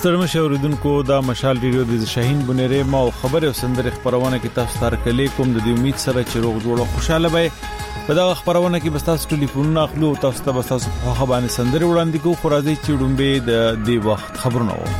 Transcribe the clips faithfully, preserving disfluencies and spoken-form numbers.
ستړم شوریدونکو دا مشال ریډیو د شاهین بنيره ما خبر او سندره خبرونه کې تاسو ته کلی کوم د امید سره چې روغ جوړ خوشاله وي په دا خبرونه کې بس تاسو ټلیفون اخلو تاسو ته بس تاسو په خبرونه سندره وړاندې کو خو راځي چې ډومبه د دې وخت خبرونه وو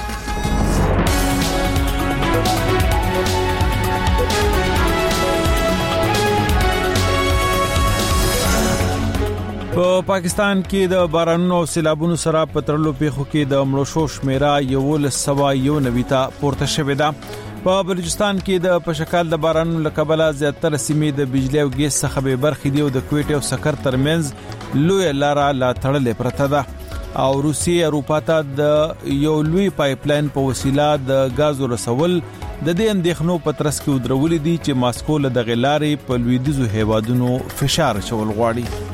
په پاکستان کې د بارانونو او سیلابونو سره په تړلو پیښو کې د مړو شو شمیره یو لسوا یو نویتا پورته شوې ده په بلوچستان کې د پشکال د بارانونو لکبله زیاتره سیمې د بجلی او ګیس څخه به برخې دی او د کویټ او سکر ترمنځ لوی لاره لا تړلې پرته ده او روسیې اروپا ته د یو لوی پایپ لاین په وسیله د غازو رسول د دې اندېښنو په ترڅ کې ودرولې دي چې ماسکو له دغه لارې په لویدیځو هیوادونو فشار چول غواړي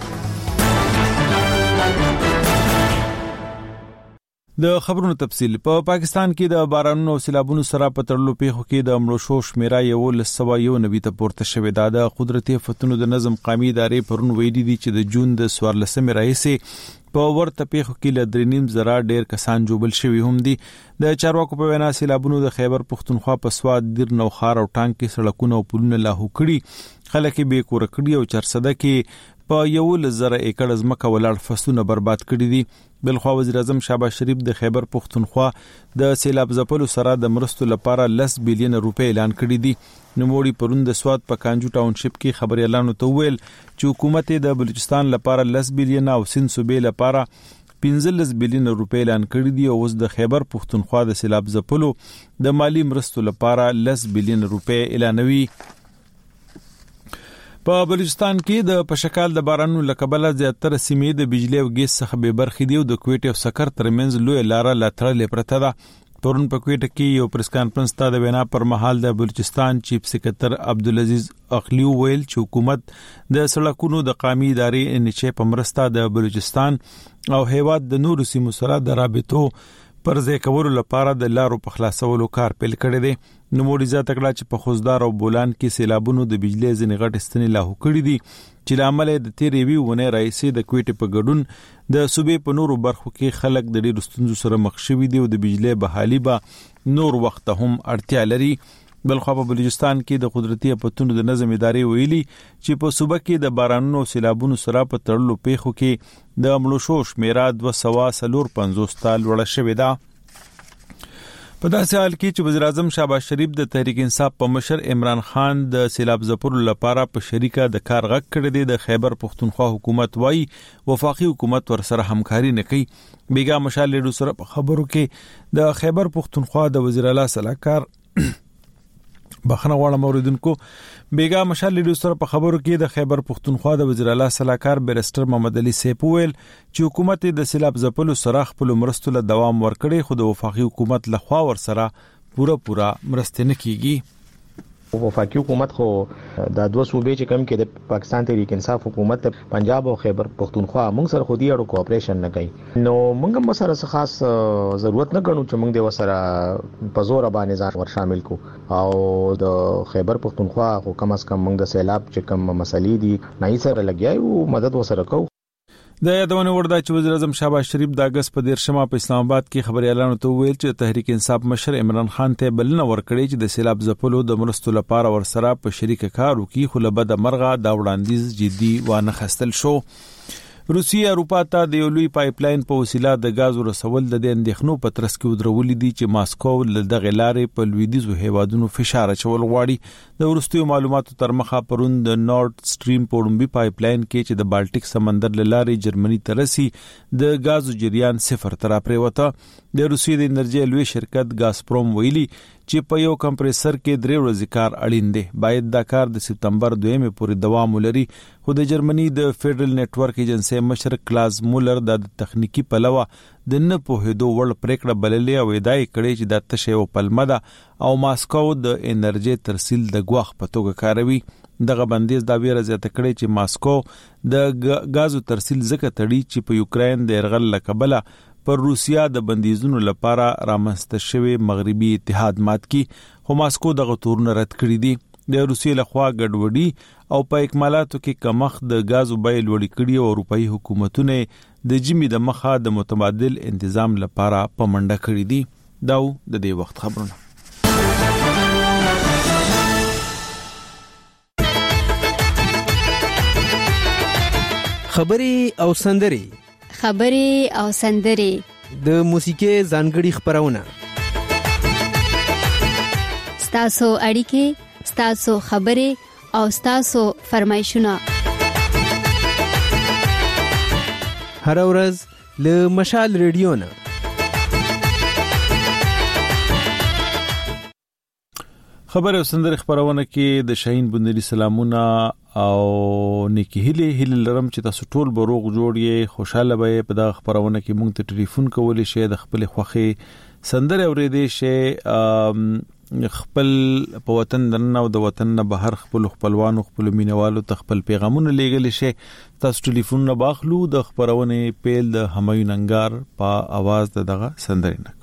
د خبرونو تفصیل په پا پاکستان کې د بارانونو او سیلابونو سره په تړلو پیښو کې د مړو شو شمیره یو لسوا یو نوي ته پورته شوې ده د قدرتي فتونو د نظم قومي ادارې پرون ویلي دي چې د جون د سوارلسمې راهیسې په ورته پیښو کې ل درې نیم زره ډیر کسان جوبل شوي هم دي د چارواکو په وینا سیلابونو د خیبر پختونخوا په سواد دیر نوخار او ټانک کې سړکونه او پلونه لاهو کړي خلک به کور کړي او چرسده کې په یو لزر ایکړ ځمکه ولاړ فصلونه برباد کړي دي بلخوا وزیر اعظم شهباز شریف د خیبر پختونخوا د سیلاب ځپلو سره د مرستو لپاره لس بلین روپے اعلان کړي دي نوموړي پرون د سواد په کانجو ټاونشپ کې خبري اعلان ته ویل چې حکومت د بلوچستان لپاره لس بلین او سند صوبې لپاره پنځلس بلین روپے اعلان کړي دي او اوس د خیبر پختونخوا د سیلاب ځپلو د مالی مرستو لپاره لس بلین روپے اعلانوي په بلوچستان کې د پشکال د بارانونو لکبله زیاتره سیمې د بجلی او ګیس څخه به برخې دی او د کویټ او سکر ترمنځ لوی لاره لا تړلې پرته ده پرون په کویټه کې یو پریس کانفرنس ته د وینا پر مهال د بلوچستان چیف سکرټر عبدالعزیز اقلی ویل چې حکومت د سړکونو د قومي ادارې انچې په مرسته د بلوچستان او هیواد د نورو سیمو سره د رابطو پر ځای کولو لپاره د لارو په خلاصولو کار پیل کړی دی نوموړي زیاته کړه چې په خوزدار او بولان کې سیلابونو د بجلی ځینې غټ ستنې لاهو کړي دي چې لامل د تیرې وی ونه راځي د کویټې په ګډون د صوبې په نورو برخو کې خلک د ډېر ستونزو سره مخ شوي دي او د بجلی بحالي به نور وخت هم اړتیا لري بلخوا په بلوچستان کې د قدرتي فتونو د نظم ادارې ویلي چې په صوبه کې د بارانونو او سیلابونو سره په تړلو پیښو کې د مړو شو شمیره دوه سوه څلور پنځوس ته لوړه شوې ده په داسې حال کې چې وزیر اعظم شهباز شریف د تحریک انصاف په مشر عمران خان د سیلاب ځپلو لپاره په شریکه د کار غږ کړی دی د خیبر پختونخوا حکومت وايي وفاقي حکومت ورسره همکاري نه کوي بیګا مشال لیډو سره په خبرو کې د خیبر پختونخوا د وزیر اعلی صلاحکار بخنه غواړم اوریدونکو بیګا مشال لیډو سره په خبرو کې د خیبر پختونخوا د وزیر اعلی صلاحکار بیرستر محمد علي سیپویل چې حکومت د سیلاب ځپلو سره خپل مرستو له دوام ورکړي خو د وفاقي حکومت لخوا ور سره پوره پوره مرسته نه کیږي وفاقي حکومت خو د دوه صوبې چې کم کې د پاکستان تحریک انصاف حکومت پنجاب او خیبر پختونخوا موږ سره خو دې اړو کوآپریشن نه کوي نو موږ هم سره خاص ضرورت نه ګڼو چې موږ د وسره په زور باندې ځان ور شامل کو او د خیبر پختونخوا خو کم از کم موږ د سیلاب چې کم مسلې دي نه یې سره لګیای او مدد وسره کوو د یادونه ورده چې وزیر اعظم شهباز شریف د اگست په دیرشمه په اسلام آباد کې خبري اعلان ته ویل چې تحریک انصاف مشر عمران خان ته بلنه ورکړي چې د سیلاب ځپلو د مرستو لپاره ورسره په شریک کار وکړي خو له بده مرغه دا وړاندیز جدي وانه خستل شو روسیې اروپا ته د یو لوی پایپ لاین په وسیله د غازو رسول د اندېښنو په ترڅ کې ودرولې دي چې ماسکو له دغه لارې په لویدیځو هیوادونو فشار اچول غواړي د ورستیو معلوماتو تر مخه پرون د نورد سټریم پوړمبي پایپ لاین کې چې د بالټیک سمندر لارې جرمني ترسي د غازو جریان صفر تر پریوته د روسیې د انرژي لوی شرکت غازپروم ویلي چې په یو کمپریسر کې درې ورځې کار اړین دی باید دا کار د سپتمبر دویمه پورې دوام ولري خو د جرمني د فدرل نتورک ایجنسی مشر کلاز مولر د تخنیکی پلوه د نه په هدو ول پریکړه بللې او ادعای کړي چې د تشه او پلمه ده او ماسکو د انرژي ترسیل د غواخ په توګه کاروي دغه بندیز دا ویره زیاته کړي چې ماسکو د غازو ترسیل زکه تړي چې په یوکرين د يرغل لکبله پر روسیا د بندیزونو لپاره رامنځته شوی مغربي اتحاد مات کی خو ماسکو دغه تورونه رد کړی دي د روسیې لخوا ګډوډي او په اکمالاتو کې کمښت د غازو بیې لوړې کړي او اروپאי حکومتونه د جمی د مخه د متبادل انتظام لپاره پمنډه کړې دي. دا د دې وخت خبرونه. خبري او سندري خبري او سندري د موسیقي ځانګړي خبرونه ستاسو اړیکې ستاسو خبري او ستاسو فرمایشونه هر ورځ له مشال ریډیو نه. خبر او سندري خبرونه کې د شاهین بندري سلامونه او نیکی هلي هلي لرم چې تاسو ټول بروغ جوړی خوشاله به په دغه خبرونه کې مونږ ته ټلیفون کولی شئ د خپل خوخي سندره اورېدې شئ خپل په وطن دنه او د وطن نه بهر خپل خپلوانو خپل مینوالو ته خپل پیغامونه لیږل شئ. تاسو ټلیفون نه باخلو د خبرونه پیل د همایون انګار په आवाज د دغه سندره نه.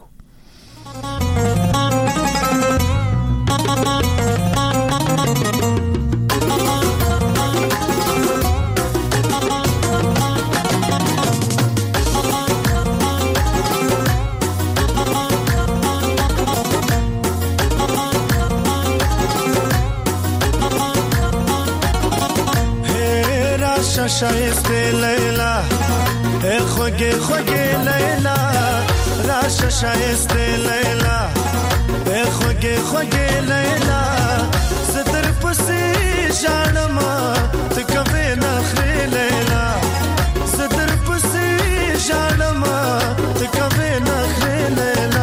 شایسته لیلا اے خوگے خوگے لیلا راش شایسته لیلا اے خوگے خوگے لیلا ستر پسی جانما تکوے نخری لیلا ستر پسی جانما تکوے نخری لیلا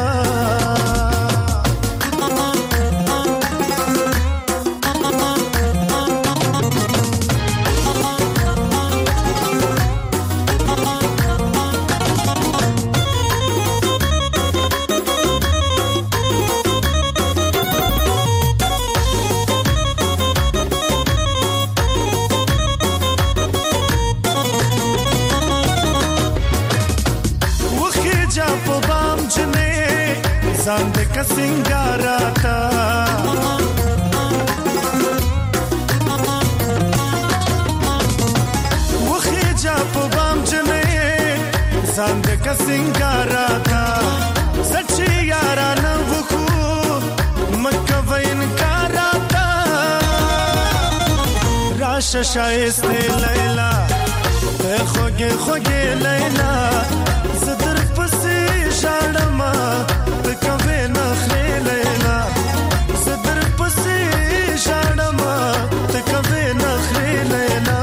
زاند کا سنگاراتا وخی جا په بام جنې زاند کا سنگاراتا سچي یارانه وکو مکه وین کاراتا راش شایسته لیلا اے خوګه خوګه لیلا صدر پسې شاړما کوي نخري لیلا صدر پسې شاړما ته کوي نخري لیلا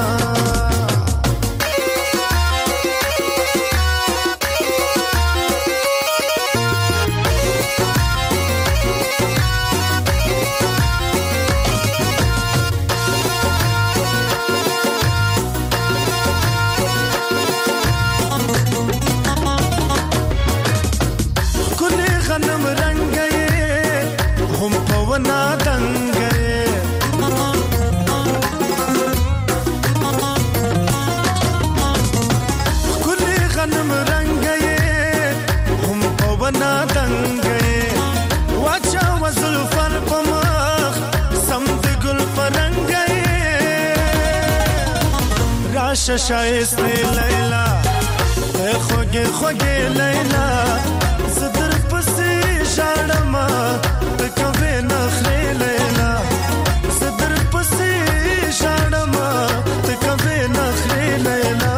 شایسته لیلا اے خوگے خوگے لیلا صدر پسې جاړما تکوي نخري لیلا صدر پسې جاړما تکوي نخري لیلا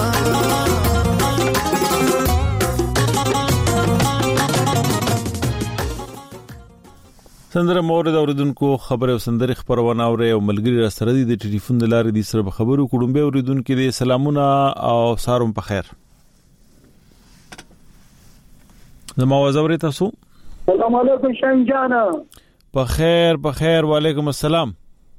سندره مورد اوریدونکو خبر او سندره خبرونه اوري او ملګری را سره دي د ټلیفون د لارې دي سره خبرو کوډمبه اوریدونکو دي سلامونه او ساروم په خیر. زما आवाज اوري تاسو؟ السلام علیکم شنجانا. په خیر په خیر وعلیکم السلام.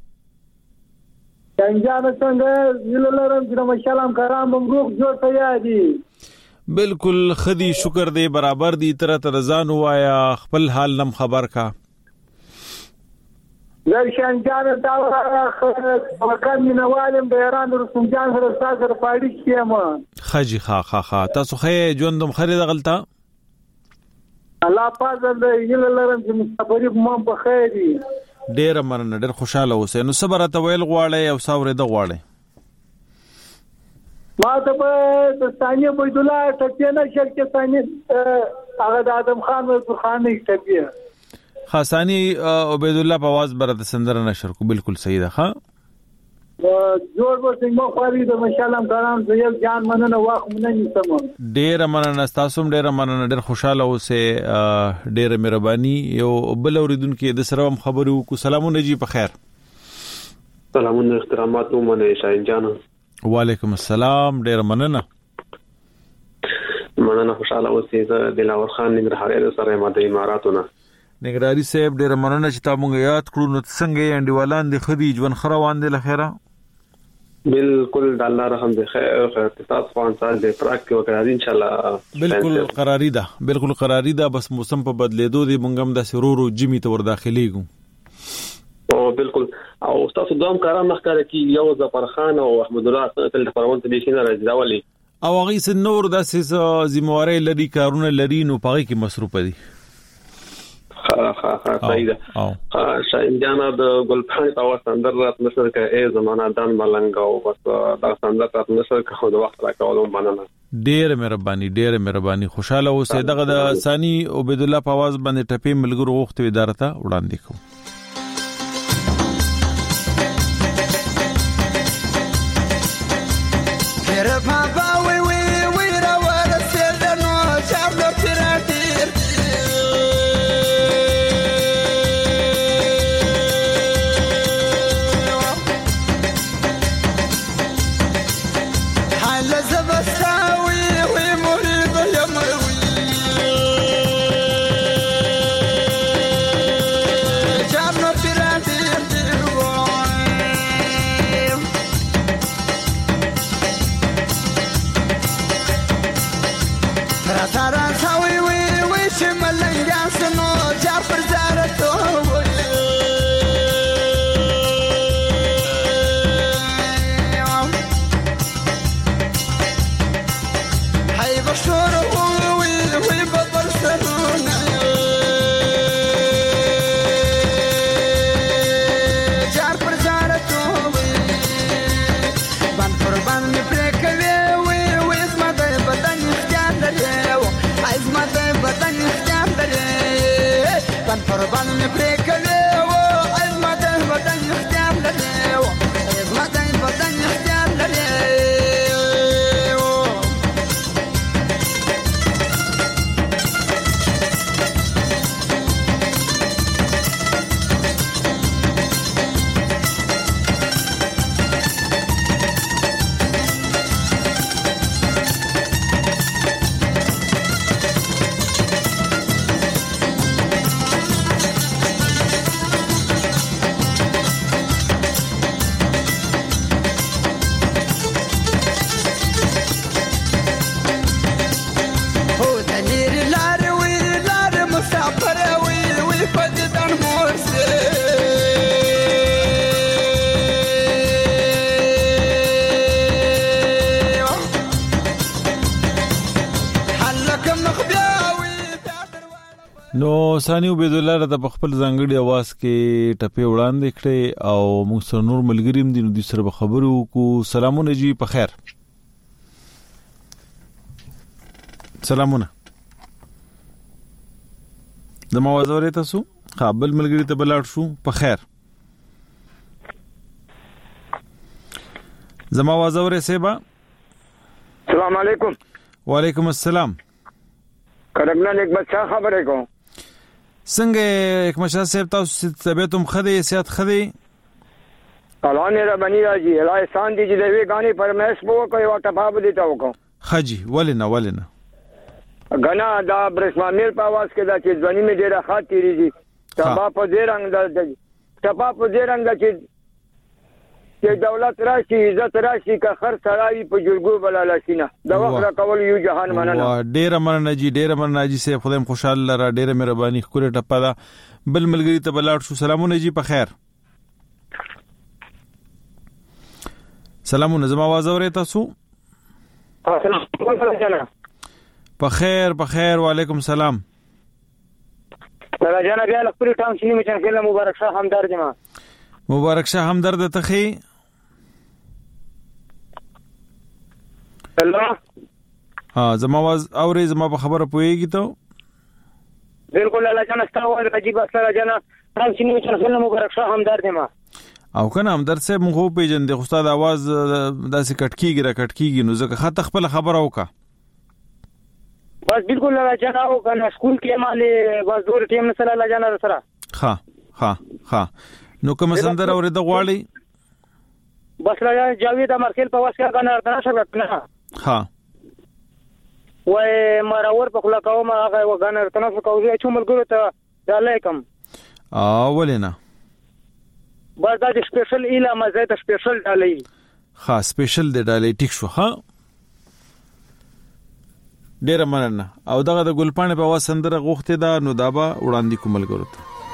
شنجانا څنګه زللرم چې مشالم کرام مبروک جوړ ته یادي. بالکل خدي شکر دې برابر دي تر تر ځان وایا خپل حال نم خبر کا. زه شنجان دا وکړم نوالم د ایران رسوم جان سره سره پاړی کیما خجی خا خا خا تاسو خې ژوندم خرید غلطه الله پاک دې یل لرم چې مستقبل مو په خیر دي ډېر مننه، ډېر خوشاله اوسئ. نو صبر ته ویل غواړئ او ساورې د غواړئ؟ ما ته په د ثاني عبید الله ټپې نه شل کې ثاني هغه د آدم خان مزدور خان نه ټپې خاصانی عبید الله په आवाज برته سندره نشر کو. بالکل صحیح ده. ها جوړ ورته مو خوري د مشالم کاران زیل جان مننه واخ مننه سم. ډېر مننه تاسو، ډېر مننه، ډېر خوشاله اوسئ، ډېر مهرباني. یو بل اوریدونکو د سره هم خبرو کو. سلامونه جی، په خیر. سلامونه احترامات مو منه شاهین جان. وعلیکم السلام، ډیر مننه. مننه، خوشاله اوسئ. زه دلاور خان ننګرهاري سره یم د اماراتونو. ننګرهاري صاحب ډیر مننه چې تاسو موږ یاد کړو. نو څنګه انډیوالان د خدي ژوند خروان دي لخيره؟ بالکل د الله رحم دي. خیر خیر تاسو په انسان دې ترک کې وکړئ ان شاء الله. بالکل قراری ده، بالکل قراری ده. بس موسم په بدلیدو دي، موږ هم د سرورو جمی ته ور داخليږو. او بالکل او تاسو دوام کارا مخکاره کې یو ظفر خان او احمد الله تل فرمون ته بشینه راځولي او هغه س نور د ذمہواری لري، کارونه لري، نو پاره کې مصروف دي. ها ها ها صحیح ده. ها شاین جانا د ګلپان په واسطه رات نشر کې ای زمانہ دان ملنګ او بس دا څنګه تاسو نشر کې د وخت راکولم باندې. ډېر مهرباني، ډېر مهرباني. خوشاله اوسئ. دغه د ثاني عبید الله په आवाज باندې ټپې ملګرو وخت اداره ته وړاندې کوم. Papa, we we we ra wala sel no chablo tiratir. Hala zabastawi we murid yamwi. Chablo tiratir. Tara sawi we we shimalanga sno jafar zarato hay bashur we we babarsaluna jafar zarato ban qurban me prekave we we smadai badan iskandar بدن اختیار لري بن قربان مې پرې کړې و عظمت بدن اختیار لري و عظمت بدن اختیار لري. نو ثاني عبید الله د خپل ځانګړي आवाज کې ټپې وړاندې کړې او موږ سره نور ملګری هم دي، نو د سره خبرو کو. سلامونه جی، په خیر. سلامونه د مواز اورې تاسو قابل ملګری ته بلاړ شو. په خیر. زما आवाज اورې سیبا؟ السلام علیکم. وعلیکم السلام. کرمنا نیک بچا خبرې کوم. څنګه حکمت صاحب تاسو طبيعتم خدي صحت خدي؟ الله نه ربني راځي الله احسان دي چې دوی غاني پرمېش بو کوي واټه باب دي تا وکم. خجي ولنا ولنا غنا دا برسمامل په आवाज کې دا چې ځونی می ډیره خاطرې دي. تبا په دې رنگ د تبا په دې رنگ چې چې دولت راشي عزت راشي که خر سړاوي په جرګو بلاله شینه د وخت را کول یو جهان مننه. ډیره مننه جی، ډیره مننه جی سه خدایم خوشاله را ډیره مهرباني خوري ټپه دا بل ملګری ته بلاړ شو. سلامونه جی، په خیر. سلامونه زما आवाज اورئ تاسو؟ السلام په خیر په خیر. وعلیکم السلام. لالا جان بیا خپل ټام شینی مچن خله مبارک شاه همدرد ما مبارک شاه همدرد ته خي هلو ها زما आवाज اوري زما په خبره پويږي ته بالکل لالا جان استاو عجیب لالا جان ټام شینی مچن خله مبارک شاه همدرد ما او کنه همدرد صاحب مخ په جن د استاد आवाज داسې کټکیږي را کټکیږي نو ځکه خاطر خپل خبره وکا بس بالکل لالا جان او کنه سکول کې مالې بس دور ټیم نه سره لالا جان سره ها ها ها نو کوم سندر اورې د غواړي بس لالا جاوید امرخیل په واسکه کنه ارتنا شګه ها وای مراور په خلا کوم هغه وګانه ارتنا کوي چې ملګرو ته علیکم اولینا بس دا سپیشل اله مزه ته سپیشل ډالۍ ها سپیشل د ډالۍ ټیک شو ها ډیر مننه او دغه د ګلپانې په واس سندره غوښته دا نو دابا وړاندې کومل ګورته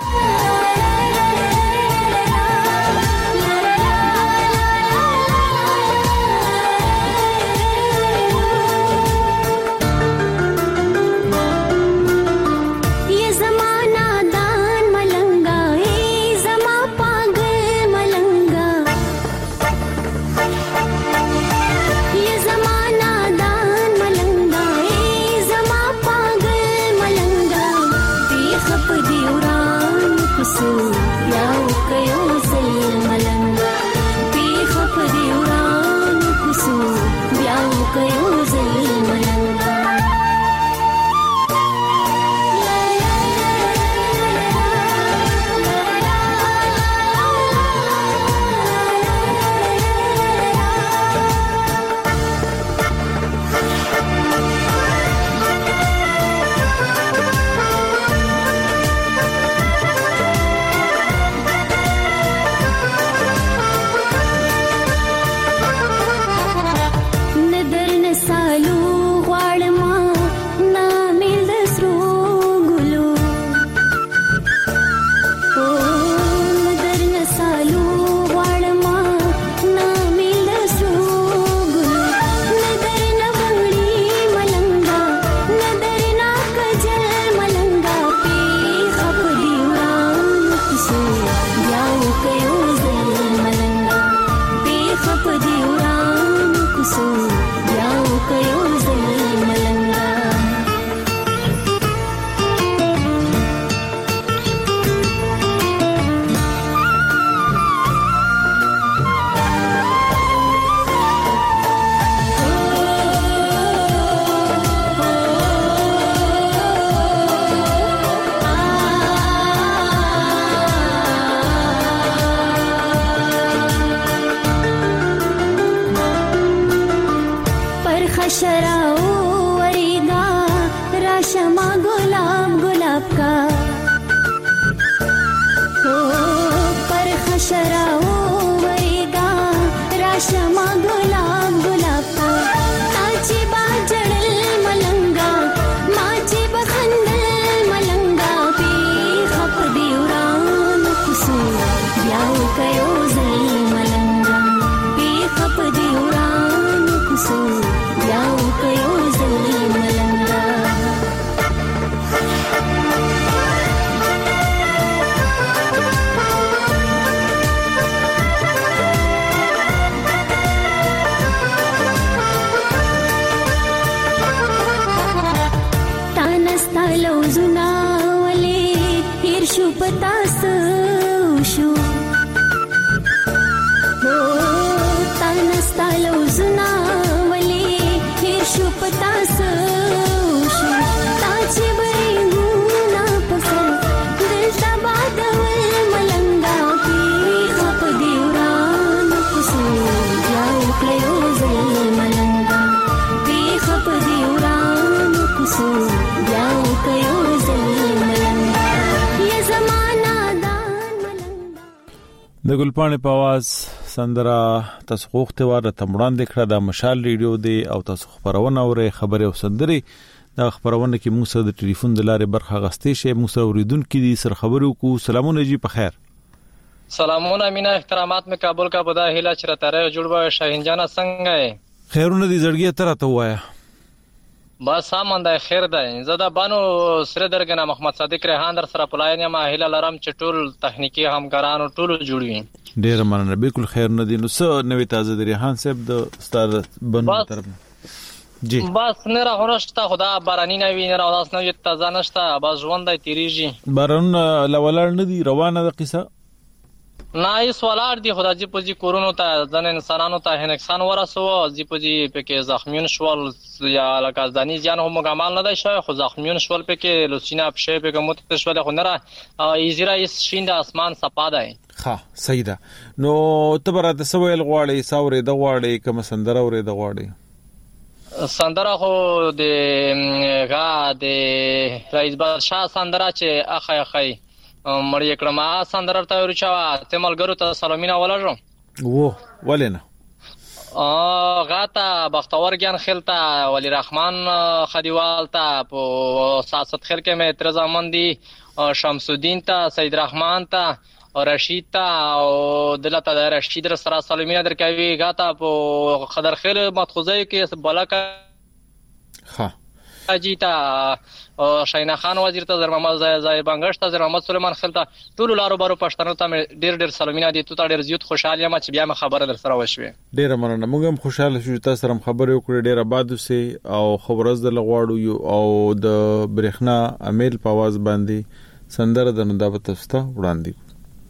د ګلپانې په आवाज سندره تاسو خوښته واره تمړان د کړه د مشال ریډیو دی او تاسو خبرونه اوري خبره او سندري د خبرونه کې موږ سره د ټلیفون د لارې برخه غستې شي موږ سره اوریدونکو دي سر خبرو کو سلامونه جی په خیر سلامونه مینا احترامات میں کابل کا بدا هلا چرته جوړ به شاهین جان څنګه ہے خیرونه دي زړګي تر ته وایا بس سامان د خیر دی. زه د بانو سره درګنه محمد صادق ریحان در سره پلاین ما هله لرم چې ټول تخنیکی همکارانو ټول جوړوي. ډیر مننه. بالکل خیر نه دي. نو څه نوې تازه د ریحان صاحب د استاد بنو طرف جی بس نه راغورشته خدا بارانی نه ویني را داس نه تازه نشته بس ژوند دی تیریږي. باران لولار نه دی روانه د قصه نه ایس ولار دی خدا جی پوجي کورونو ته ځن انسانانو ته نقصان ورسو جی پوجي پکې زخمیون شول یا لکه ځاني ځان هم مګمال نه دی شوی خو زخمیون شول پکې لوسینا په پکې مت شول خو نه را ایزرا ایس شین د اسمان صفا دی. ها صحیح ده. نو ته برات سویل غواړي ساوري د غواړي کوم سندره اوري د غواړي سندره خو د غا د رئیس بادشاہ سندره چې اخی اخی مړی کړم ا سندره ته ورچا ته ملګرو ته سلامونه ولرم وو ولنه ا غاتا بختور جان خلتا ولی رحمان خدیوال تا په سیاست خل کې مې ترزامندی شمس الدین تا سید رحمان تا رشید تا او دلته د رشید سره سلامونه درکوي غاتا په خضر خیل مدخوزه کې بلکه ها اجیتا شینا خان وزیر ته زر محمد زای بنگش ته زر محمد سلیمان خلتا ټول لارو بارو پښتنو ته ډیر ډیر سلامونه دي ته ډیر زیات خوشاله یم چې بیا م خبره در سره وشوي. ډیر مننه. موږ هم خوشاله شو تاسو سره خبرې وکړې. ډیر آباد اوسئ او خبرز د لغواړو او د برېښنا امیل په आवाज باندې سندره د ندابت تفسته وړاندې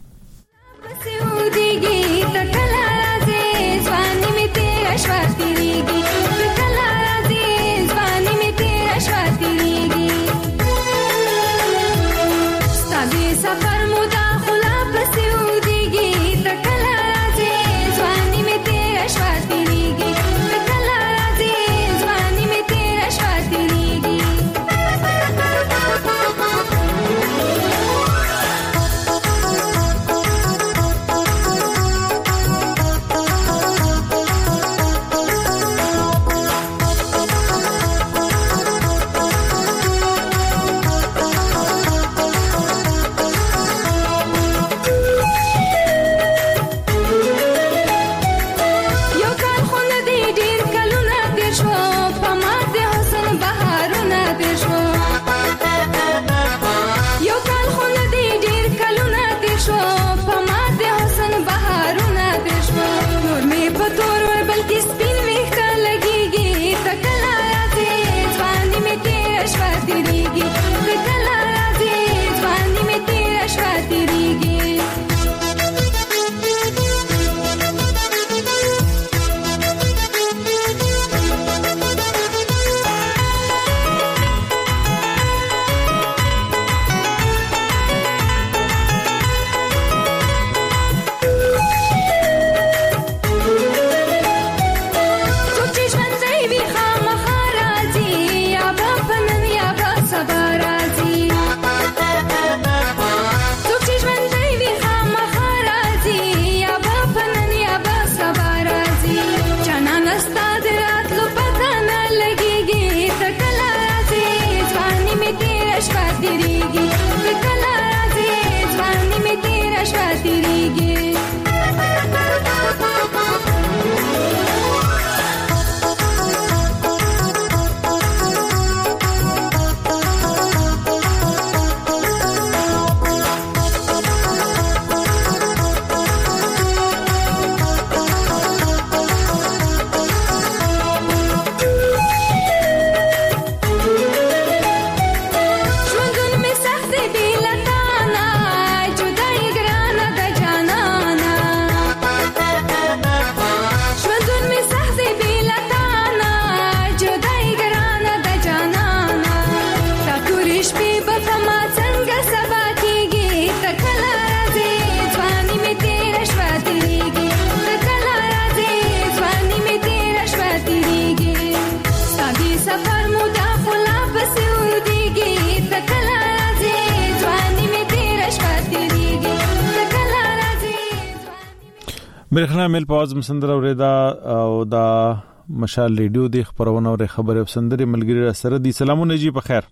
برېښنا مل په आवाज مسندر اوریدا او دا مشال ریډیو د خبرونه او خبره سندري ملګری سره دي. سلامونه جی په خیر.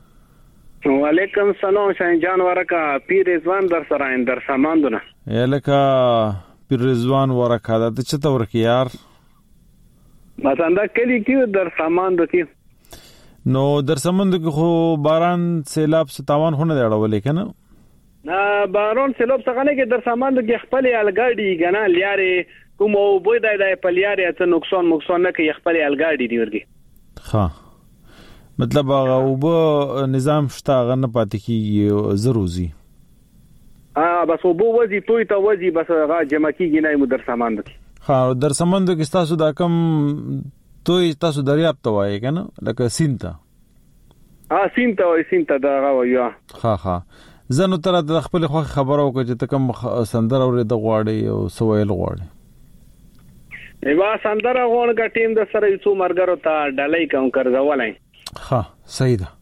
وعلیکم السلام شاین جان ورکا پیر رضوان در سره اندر ساماندونه یلکا پیر رضوان ورکا د چته ورکی یار ماتنده کلی کیو در ساماندو کی نو در سمند کې خو باران سیلاب ستاوان هونه دی اړولې کنه نه باران سیلاب څنګه نه کې در سمند کې خپل الګاډي غنا لیاري کوم او بوی دای دای په لیاري ته نقصان نقصان نه کې خپل الګاډي دی ورګي ها مطلب هغه وب نظام شته غنه پاتې کی ضروري اه بس وبو وځي توي ته وځي بس هغه جمع کیږي نه مو در سمند ها در سمند کې تاسو دا کم توي تاسو دریاب ته وایي کنه لکه سینتا اه سینتا وای سینتا دا غویا ها ها زنو تر د خپل خبرو کې چې تکم سندر اورې د غواړي او سویل غواړي ایوا سندر غوړ کا ټیم د سره یو مرګرو ته ډالۍ کوم کرځولای ها صحیح ده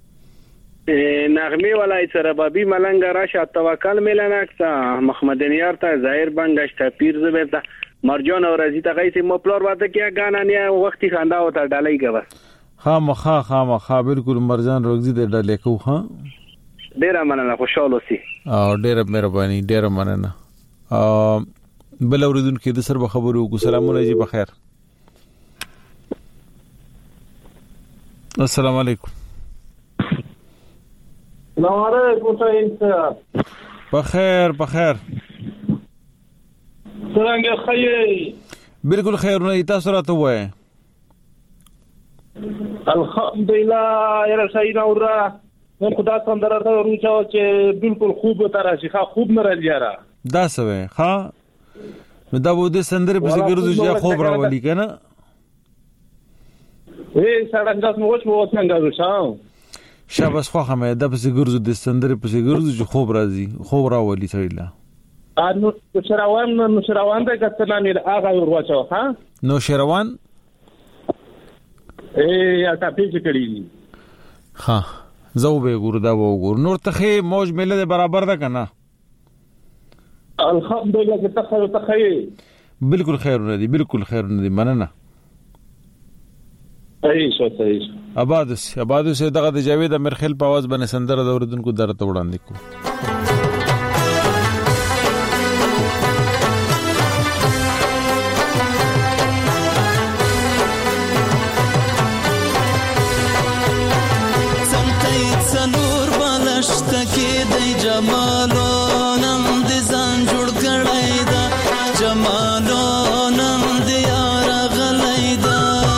نغمه ولای سره بابي ملنګ راشه توکل ملناکتا محمد نیار ته ظاهر بنگش ته پیر زبرته مرجان او رضی ته غیسه مپلور واته کیا غانا نه وختي خندا او ته ډالۍ کوي ها مخا ها مخا بالکل مرجان روزي د ډالۍ کو ها ډیر مننه خوشاله سي او ډیر مهرباني ډیر مننه ا بل اوریدون کې د سر به خبرو کو سلام علیکم بخیر السلام علیکم السلام علیکم سعید بخیر بخیر څنګه خیر بالکل خیر نه تاسو راته وای الحمدلله یا سعید اورا نو خدا څنګه درته ورچاو چې بالکل خوب تراشي ښه خوب نه راځي را دا سوې ها نو دا بده سندره په ګرځو چې خوب راولي کنه اے سړک داس مو وښه څنګه وشاو شاباس خو هم دا په ګرځو د سندره په ګرځو چې خوب راځي خوب راولي سړیلا نو شروان نو شروان د کتنا مې هغه ورواچو ها نو شروان اے یا تاسو کړی ها زو به ګور دا وګور نور ته موج مله برابر ده کنه الحمدلله که تخیر تخیر بالکل خیر نه دي بالکل خیر نه دي مننه ایشو ایشو آبادس آبادس دغه د جاوید امرخیل په आवाज باندې سندره د اوردونکو درته وړاندې کو سنور بالشت کې د جمالو نم د ځان جوړ کړی دا جمالو نم د یار غلی دا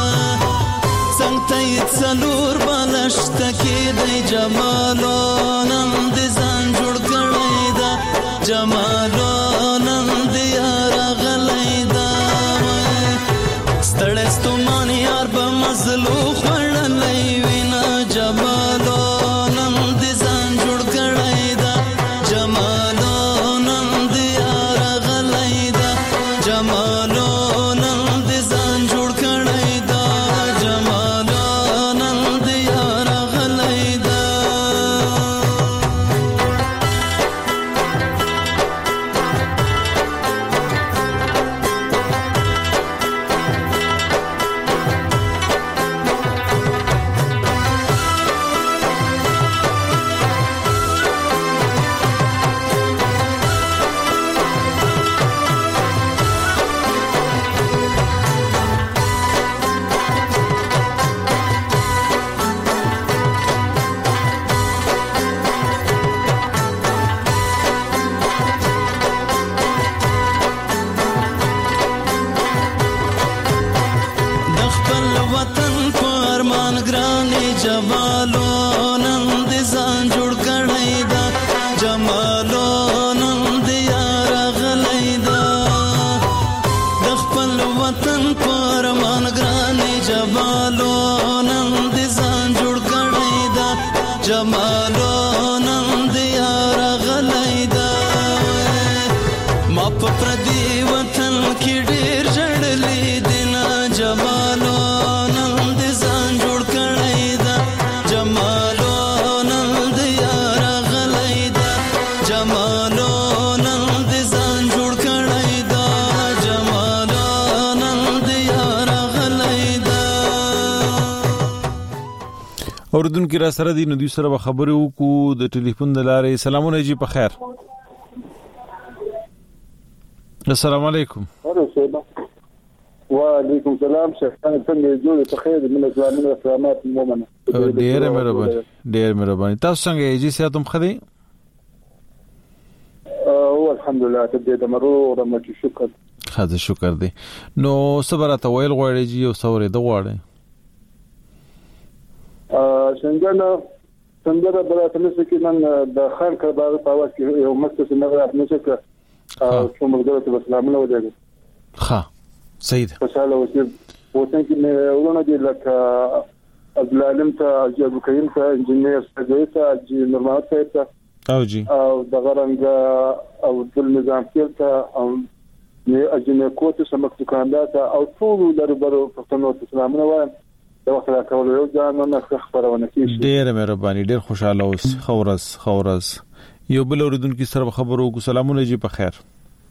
څنګه سنور بالشت کې د جمالو نم د ځان جوړ کړی دا جمالو نم د یار غلی دا ستړی ستومان یار به مزلو خړلې وینا جمالو اوردون کې را سره دي نو دوی سره خبرې وکړو د ټلیفون د لارې. سلام علیکم په خیر. السلام علیکم. وعلیکم السلام شیخان څنګه جوړ ته خیر من اسلامي اسلامات مومنه ډېر مهرباني ډېر مهرباني تاسو څنګه یې جی ساتم خدي او الحمدلله ته دې مرو رحمت شکر خاطر شکر دی نو صبرته ویل غواړي جی او سورې د غواړي ا څنګه څنګه برات نشي کې نن د خان کباب په واس کې یو مختص نه راځي چې او څومره درته اسلام له ودی ها سید فشاله وسیب وطن کې نه ورونه دي لکه عبد العالم ته ابو کریم ته انجینیر سجاد ته جی نورمات ته او جی او د غرنګ او د نظام کې ته او یې اجنه کوته سمک دکاندار ته او ټول دربرو پښتنو اسلامونه وای دا وخت راکول یو ځان نه خبرونه کیږي ډیر مهرباني ډیر خوشاله اوس خورس خورس یو بل اوریدونکو سره خبرو کو سلامونه جی په خیر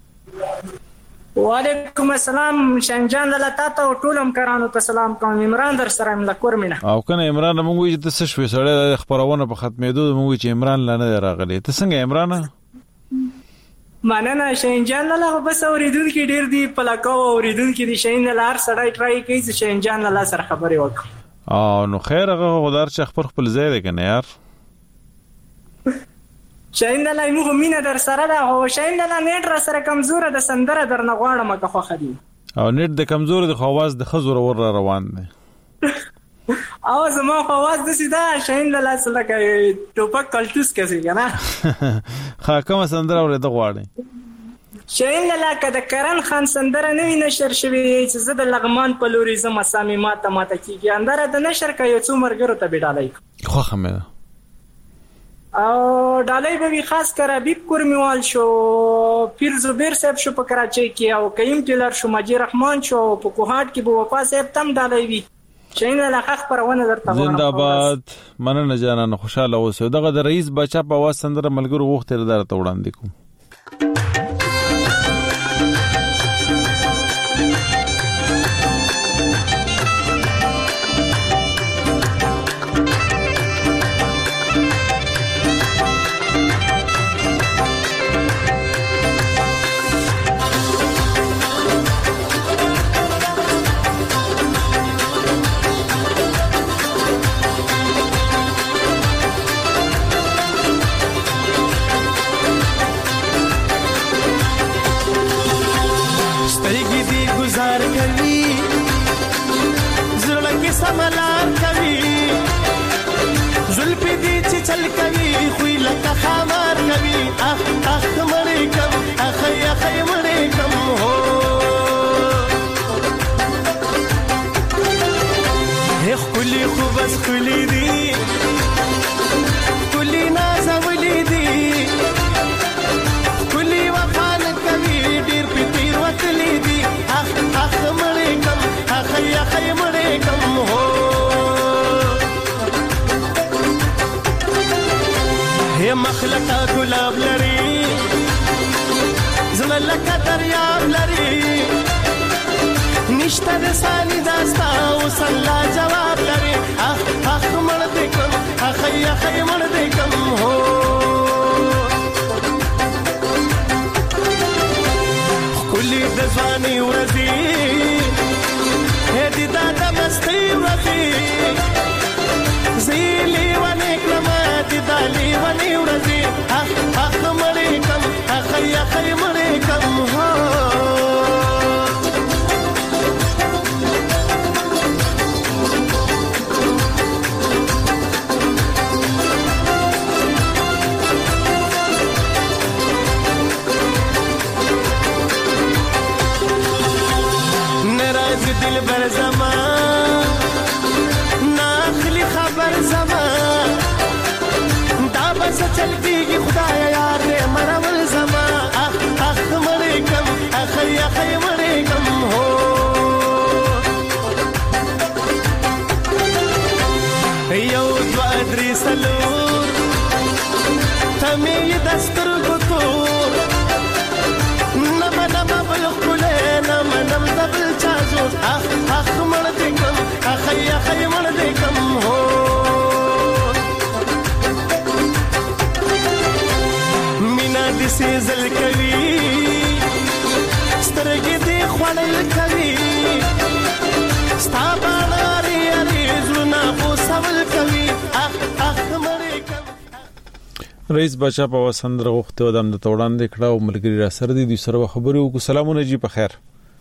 وعلیکم السلام شنجان دلته ته ټولم کرانو ته سلام کوم عمران در سره مل کورمنه او کنه عمران موږ وی چې څه شوي سره خبرونه په ختمېدو موږ چې عمران لنه راغلی ته څنګه عمران مننه شنجان له بس اوریدونکو ډیر دی په لکه اوریدونکو دي شین لار سړی ټرای کوي چې شنجان له سره خبرې وکړي او نو خیر هغه غدار چې خبر خپل ځای دی کنه یار شاین دلای موږ مینا در سره دا هو شاین دلای نیټ را سره کمزور ده سندره در نه غواړم که خو خدي او نیټ د کمزور د خواز د خزور ور روان دي او زما خواز د سیدا شاین دلای سره کوي ټوپک کلټوس کوي کنه خا کوم سندره ور د غواړي شاین دلای کده کرن خان سندره نوی نشر شوی چې زه د لغمان په لوري زما سامي ماته ماته کیږي اندره د نشر کوي څو مرګرو ته بډالای خو خمه او ډالۍ به خاص کر حبیب کورمیوال شو پیر زبیر صاحب شو په کراچۍ کې او کیم ټیلر شو مجید رحمان شو په کوهاټ کې به وفا صاحب تم ډالۍ وی شین له حق پرونه درته زنده‌باد مننه جانانه خوشاله اوسه دغه د رئیس بچا په واس سندره ملګرو وخت تر درته وړاندې کوم سملار کوي زلفي دي چې چل کوي خو لکه خمار کوي اخ اخ مړې کم اخ اخ مړې کم هو هي خولي خو بس خولي دي خولي ناز ولي دي خولي وفان کوي ډیر پتیر وتلي دي اخ اخ مړې کم اخ اخ مړې کم هو هي مخلقه ګلاب لري زملکه دریاب لري نشته د سالي داستا او سلا جواب لري اخ اخ مړ دې کم اخ اخ مړ دې کم هو کلی د ځواني ورځي هدي دا د مستی ورځي زیلی ونه کلمه دي دالي ونه ورځي اخ اخ مړې کم اخ اخ مړې کم هو دل بر زمان ناخلی خبر زمان دا بس چل کیږي خدای یار دې مرول زمان اخ اخ مړې کم اخ اخ مړې کم هو یو دوا درې سلور تمې دستر ګوتور نم نم بل خله نم نم دبل چازو اخ اخ مړ دې کم اخ اخ مړ دې کم هو مینا دې سېزل کوي سترګې دې خوړل کوي رئیس بچا په وسندره غوښته ودم د توړان د کړه او ملګری را سره دي سره خبرې وکړو. سلامونه جی په خیر.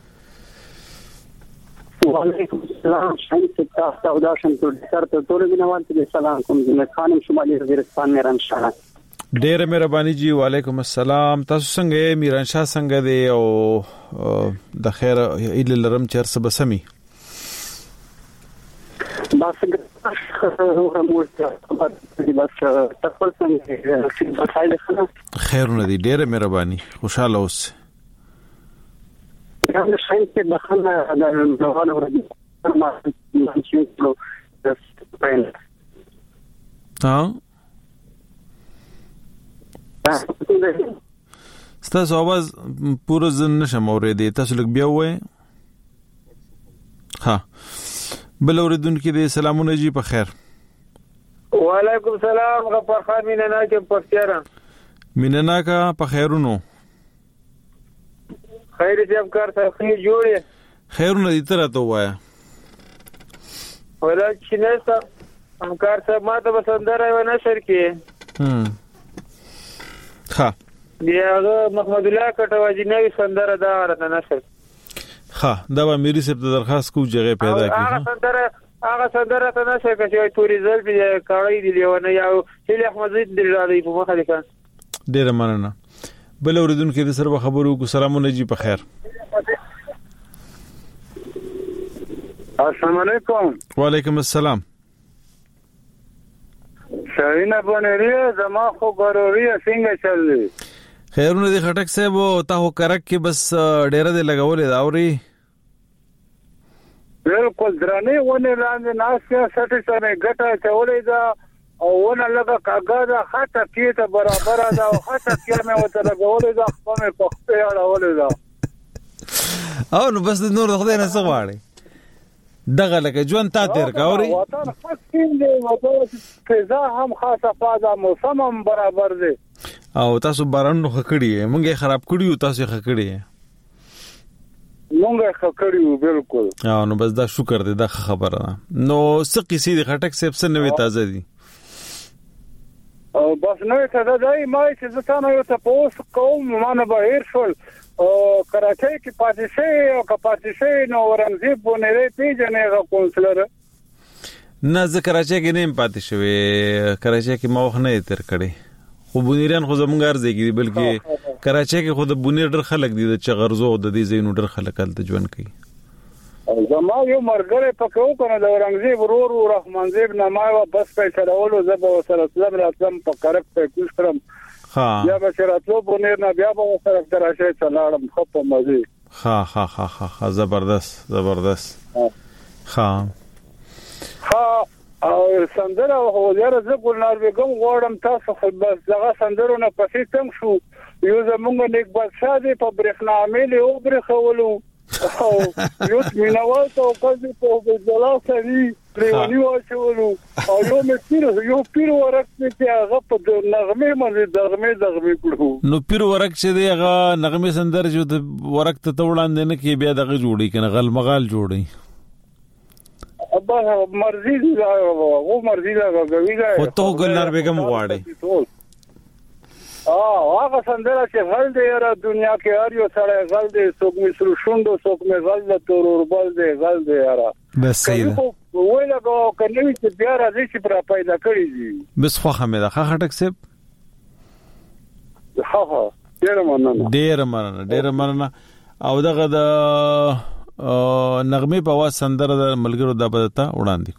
وعلیکم السلام. شاید تاسو او دا شم ټول سره ټول مینوال ته سلام کوم. زه خانم شمالي وزیرستان میران شاه. ډېر مهرباني جی. وعلیکم السلام. تاسو څنګه یې؟ میران شاه څنګه دی او د خیر ایله لرم چر څه بسمي؟ بس خیرونه دي. ډېر مهرباني. خوشاله اوسئ. دا شاید چې د خلک د روانو ورځې ما چې نو د سپین ها ستاسو आवाज پوره ځن نشم اورېدې. تاسو لږ بیا وایئ. ها بل اوریدونکو دې سلامونه جی په خیر. وعلیکم السلام. غفار خان میننا کې پښتیرا میننا کا په خیرونو. خیر دې افکار ته خیر جوړه. خیرونه دې تر ته وایا. ولا چې نه افکار ته ماته بسندره و نشر کې. هم ها دیغه محمد الله کټواجی نوې سندره دا ورته نشر. ها دا به مېری سپ ته درخواست کو جگه پیدا کړي. هغه سندره هغه سندره ته نشر کې چې توري ځل به کاړی دی لیونه یو چې احمد زید دی راځي په مخه لیکه. ډېر مننه. بل اوریدونکو دې سره خبرو کو. سلامونه جی په خیر. السلام علیکم. وعلیکم السلام. شاینه بنریه زما خو ضروري څنګه چل. خیرونه دې خټک صاحب او تاسو کرک کې بس ډېر دې لګولې دا اوري. بالکل درنه ونه لاندې ناسه سټي سره ګټه چولې دا او ونه لګه کاغذ خاطه کیته برابر دا او خاطه کې مې وته لګولې دا خو مې پخته اړولې دا او نو بس نور خدای نه سغواړي دغه لکه ژوند تا تیر کاوري. وطن خاصین دی وطن فضا هم خاصه فاده موسم هم برابر دی او تاسو باران نو خکړی مونږه خراب کړیو تاسو خکړی مونږه خکړیو بالکل. او نو بس دا شکر دې دا خبره نو سقي سي د خټک سپ سره نوې تازه دي او بس نوې تازه دی. ما چې زه تاسو یو تاسو کوم مانه بهیر شول او کراچۍ کې پاتې شي او که پاتې شي نو ورنځي بونېره پیژنې غو کونسلر نه زه کراچۍ کې نه پاتې شوې. کراچۍ کې ما وخت نه تر کړې خو بونیران خو زمونږ ارزه کې بلکې کراچۍ کې خو د بونیر ډېر خلک دي چې غرزو د دې زینو ډېر خلک هلته ژوند کوي. زما یو مرګره پکې وکنه د ورنځي ورور رحمان زیب نامه بس په چلولو زب سره سلام راتلم په کرک په کوش کړم. ها بیا به شراتو بونیر نه بیا به سره کراچۍ چلاړم خو په مزي. ها ها ها ها زبردست زبردست. ها ها او سندره او یاره زه ګلنار بیگم غواړم تاسو خو بس دغه سندرونه پسې تم شو یو زمونږ نیک بادشاہ دی په برېښنا عامل او برېښولو او یو مینوال ته قضې په جلاسوي پریونی واچولو او یو مې پیر یو پیر ورک چې هغه په نغمې باندې دغمې دغمې کړو. نو پیر ورک چې دی هغه نغمې سندر چې د ورک ته وړاندې نه کې بیا دغه جوړي کنه غل مغال جوړي. ابا مرزي دی او مرزي دا غوي دا خو ته ګلنار بیگم غواړي. اه هغه سندره چې غل دی را دنیا کې هر یو سره غل دی څوک مې سر شوندو څوک مې غل د تورور بل دی غل دی را بس صحیح ده. ویل غو کني چې بیا راځي چې پر پیدا کړی دي بس خو حمید خا خټک سپ. ها ها ډیر مننه ډیر مننه ډیر مننه. او دغه د نغمه په واس سندره د ملګرو د بدتا وړاندې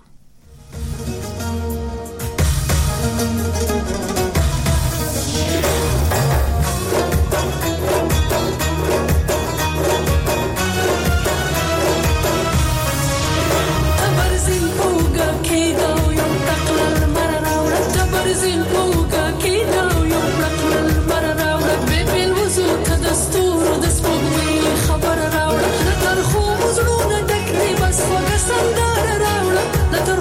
خبر راوړه تر خو زړونه ډک دی بس وګ سندره راوړه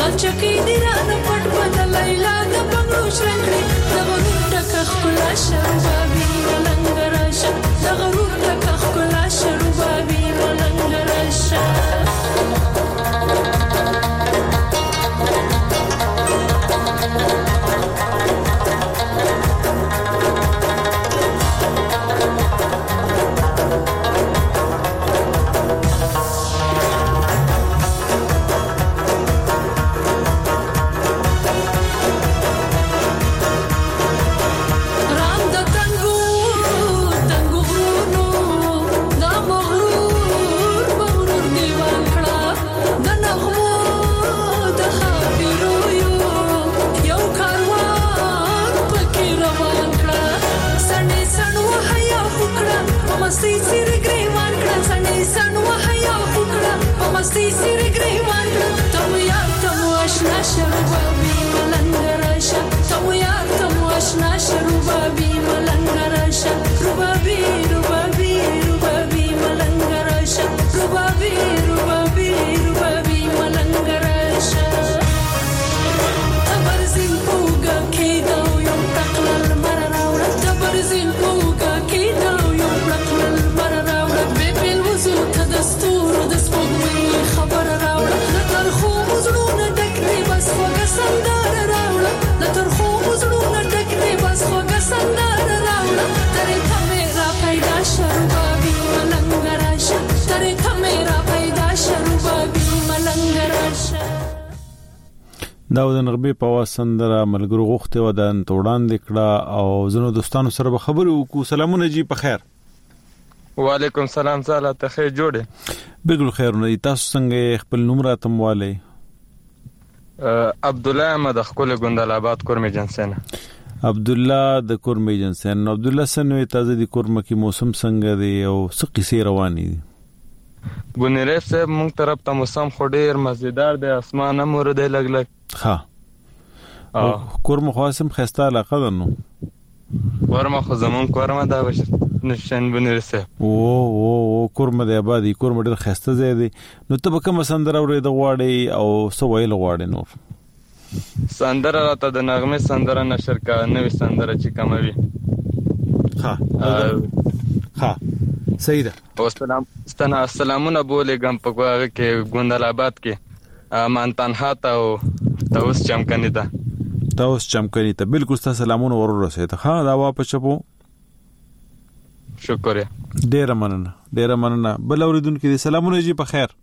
چکی دی رانه پټ بدلای لا د بنگړو شرنګړي د غرور ټک خپلا شربابي ملنګ راشه د غرور ټک خپلا شربابي ملنګ راشه دا د نغمه په واسندره ملګرو غوښته و د توړاندې کړه او زنو دوستانو سره به خبرې وکړو. سلامونه جی په خیر. وعلیکم سلام زاله ته خیر جوړه. بالکل خیر نه تاسو څنګه خپل نوم راتم والي؟ عبد الله احمد خپل ګوندل آباد کورمه جنسن. عبد الله د کورمه جنسن. عبد الله سنوي تازه د کورمه کې موسم څنګه دی او څه قصې روانې دي؟ ګونریف صاحب مونږ طرف ته موسم خو ډیر مزیدار دی، اسمان هم ورده لګ لګ. ها او کورمه خاصم خسته علاقه ده نو کورمه خو زمون کورمه دا وش نشن ګونریف صاحب او او کورمه د آبادی کورمه ډیر خسته ځای دی. نو ته به کوم سندره اورې د غواړي او سو ویل غواړي؟ نو سندره راته د نغمه سندره نشر کا نوې سندره چې کوموي. ها ها صحیح ده. او سلام ستنه السلامونه بولېګم په هغه کې ګوندل آباد کې مان تنها ته او تاسو چمکنی ته تاسو چمکنی ته بالکل ستاسو سلامونه ورسېته. ها دا واپس چپو شکر. ډیر مننه ډیر مننه. بل اوریدونکو دې سلامونه جی په خیر.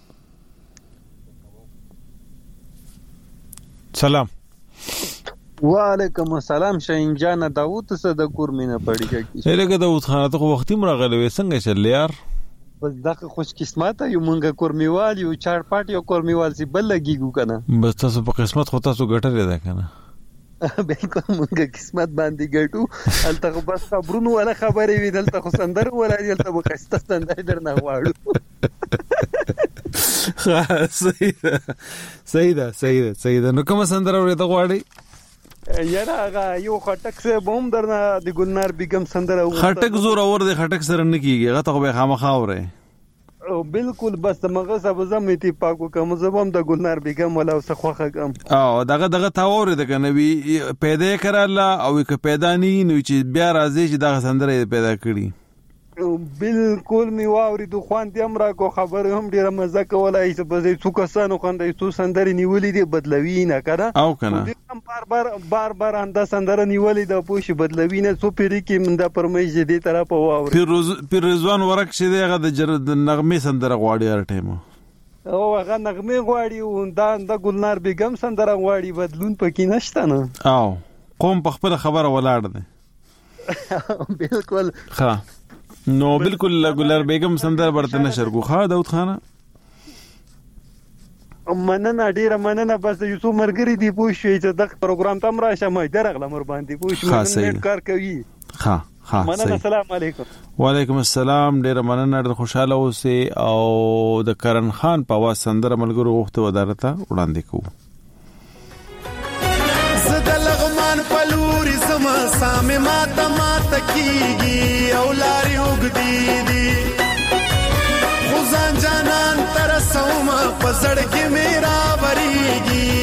سلام. وعلیکم السلام. شاهین جان داوود څه د کورمینه پړی کی؟ هلکه داوود خان ته وختي مرغلوي څنګه چل یار؟ بس دغه خوش قسمت یو مونږه کورمیوال یو چار پټ یو کورمیوال سی بل لګیګو کنه. بس تاسو په قسمت خو تاسو ګټلې ده کنه. بالکل مونږه قسمت باندې ګټو. الته بس خبرونه ولا خبرې وی دلته خو سندر ولا دلته بخسته سندر درنه واړو. ها صحیح ده صحیح ده صحیح ده صحیح ده. نو کوم سندر اورې ته غواړي؟ یاره هغه یو خټک سه بوم درنه د ګلنار بیگم سندره. خټک زور اور د خټک سره نه کیږي، هغه ته به خامخا اوري. او بالکل بس مغه سبا زمې تی پاکو کوم زبم د ګلنار بیگم ولا وسه خوخه کم. او دغه دغه تا اوري د کنه وی پیدا کړه او که پیدا نه نو چې بیا راځي چې دغه سندره پیدا کړي. بالکل می واوري د خوان دې امرا کو خبر هم ډیره مزه کولای چې په دې څو کسانو خوندې څو سندري نیولې دي بدلوي نه کړه او کنه بار بار بار بار انده سندره نیولې د پوښي بدلوي نه څو پیری کې منده پرمېش دې طرف واوري. پیروز پیرزوان ورک شه دغه د جرد نغمه سندره غواړي هر ټیم او هغه نغمه غواړي او دا د ګلنار بیگم سندره غواړي بدلون پکې نشته نه. او قوم په خپل خبره ولاړ دي. بالکل ها نو بالکل ګلنار بیگم سندره برته نشر کو. ها داود خان مننه ډیره مننه. بس یوسف مرګری دی پوښي چې د پروګرام تم راشه مې درغله مر باندې پوښي مننه کار کوي. ها ها مننه. السلام علیکم. وعلیکم السلام. ډیره مننه. ډیر خوشاله اوسې او د کرن خان په واس سندره ملګرو غوښته ودارته وړاندې کوو. زدل غمان پلوري زما سامه ماته ماته کیږي او لاري وګدي دي خو ځان جانان تر سوما پسړ کې میرا وریږي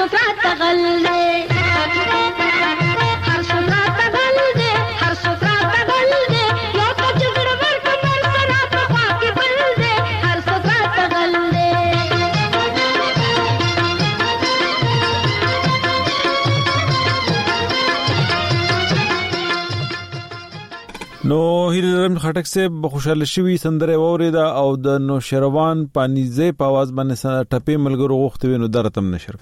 سفرا تغل دے هر سفرا تغل دے هر سفرا تغل دے یو کچ ګړبړ کمر سنا په خوا کې بل دے هر سفرا تغل دے نو هیلرم خټک سے خوشاله شوی سندره ووریدا او د نوشروان پانیزه په आवाज باندې ټپې ملګرو غوښتي نو درتم نشر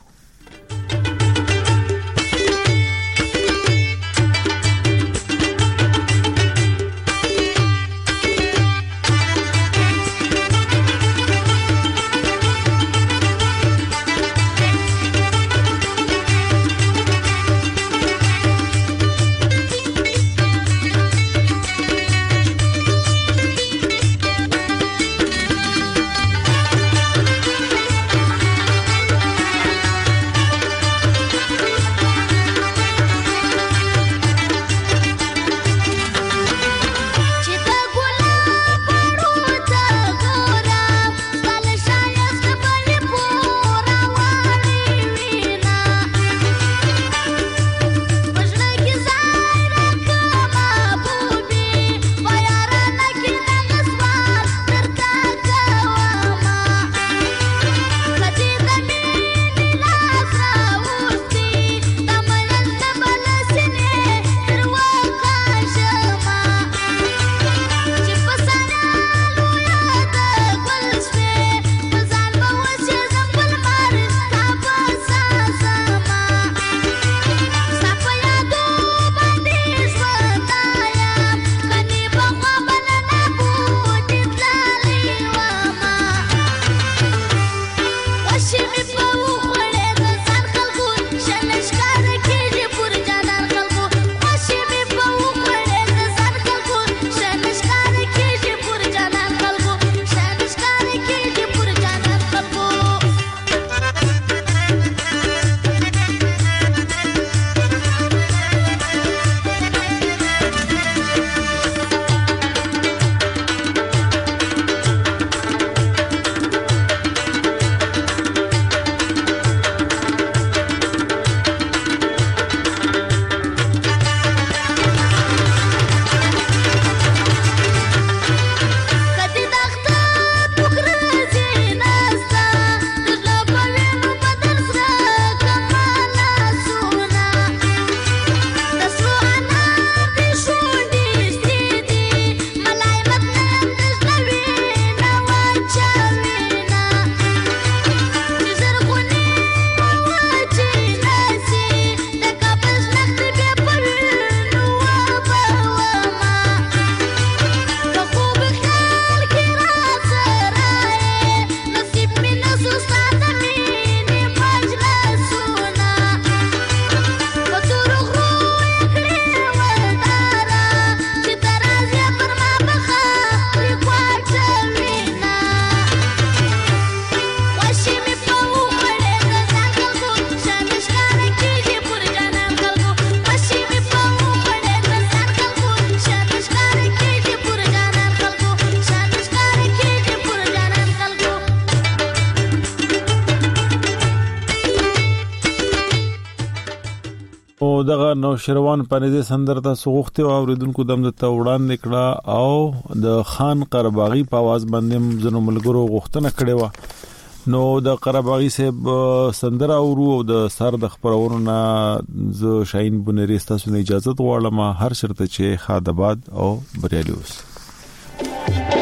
دغه نوشروان پنځه سندر ته سوغخته او اوریدونکو دم ته وړاندې کړه او د خان قرباغي په आवाज باندې زنو ملګرو غوښتنه کړې و نو د قرباغي صاحب سندر اورو او د سر د خبرونو نه ز شاهین بنری تاسو نه اجازه غواړم هر شرط چې خادباد او بریالي اوس